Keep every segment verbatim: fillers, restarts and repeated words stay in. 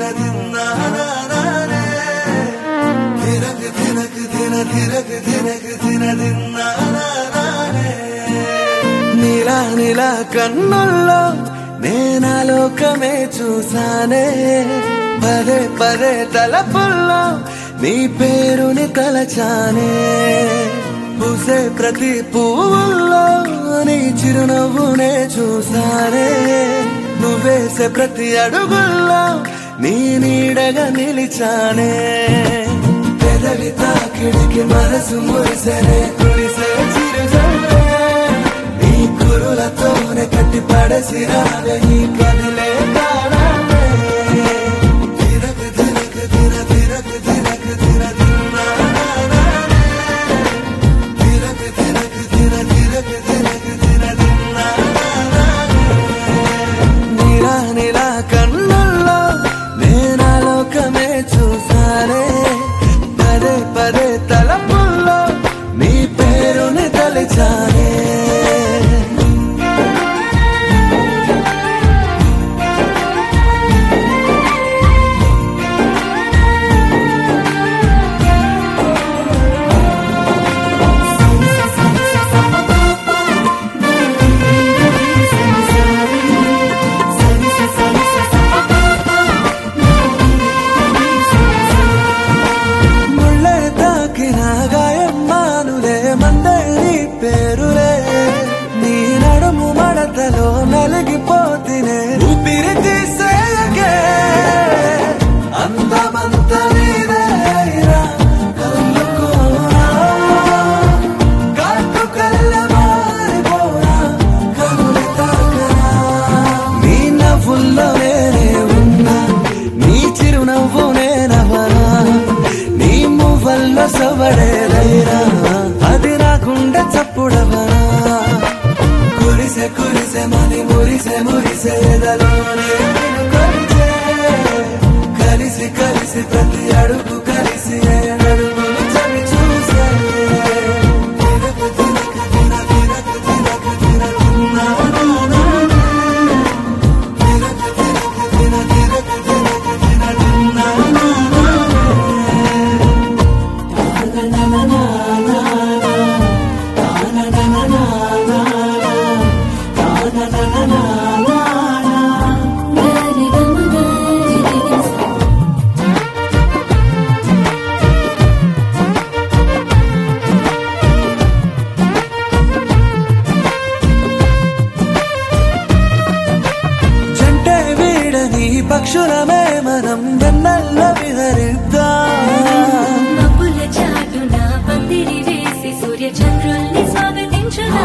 దినదిన్నానే దినక దినక దిన దినక దినక దినదిన్నానే నీలా నీలా కన్నుల్లో నేనా లోకమే చూసానే పదే పదే తలపుల్లో నీ పేరుని తలచానే పూసే ప్రతి పువ్వుల్లో నీ చిరునవ్వునే చూసానే నువ్వేసే ప్రతి అడుగుల్లో నీ నీడగా నిలిచానే పెదవి తాకిడికి మనసు మురిసెనే కురిసే చిరుజల్లే నీ కురులతోనే కట్టి పడసి రాగా ఈ కదిలే కాలానే తిరగ తిరగ తిర తిరగ తిరగ తిర దిన్నానే తిరగ తిరగ తిర తిరగ తిరగ తిర దిన్నానే నీలా నీలా కన్నుల్లో నేనా లోకమే చూసానే పదే పదే తలపుల్లో నీ పేరుని తలిచానే నలిగిపోతినే ఊపిరి తీసేయకే అందమంత నీదేరా కలుకోరా కాటు కళ్ళ మారిపోరా కనులు తాకరా నీ నవ్వుల్లో నేనే ఉన్నా నీ చిరునవ్వు నేనవరా నీ మువ్వల్లో సవడేదైరా అది రాకుండా చప్పుడవరా కురిసే కురిసే మని మురిసే మురిసే ఎదలోనే నిన్ను కొలిచే కలిసి కలిసి ప్రతి అడుగు కలిసి ఏడడుగులు చవి చూసే తిరగ తిరగ తిర తిరగ తిరగ తిర దిన్నానే తిరగ తిరగ తిర తిరగ తిరగ తిర దిన్నానే పక్షులమే మనం వెన్నెల్లో విహరిద్దాం మబ్బుల చాటున పందిరి వేసి సూర్య చంద్రుల్ని స్వాగతించుదా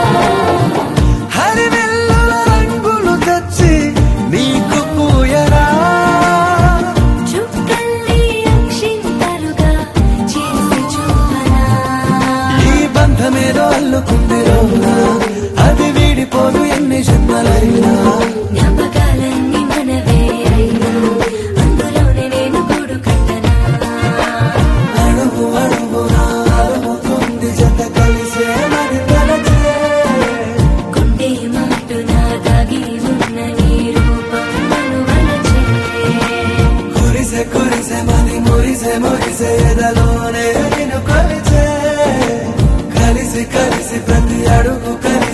హరివెల్లుల రంగులు తెచ్చి నీకు పూయరా చుక్కల్ని అక్షింతలుగా చేసి చూపనా ఈ బంధమేదో అల్లుకుంది రోనా అది వీడిపోదు ఎన్ని జన్మలైనా జ్ఞాపకాలన్నీ మనవే అయినా అందులోనే నేను గూడు కట్టనా అడుగు అడుగునా అడుగుతుంది జత కలిసే మరి తలచే గుండె మాటున దాగి ఉన్న నీ రూపం నన్ను వలచే కురిసే కురిసే మరి మురిసే మురిసే ఎదలోనే నిన్ను కొలిచే కలిసి కలిసి ప్రతి అడుగు కలిసి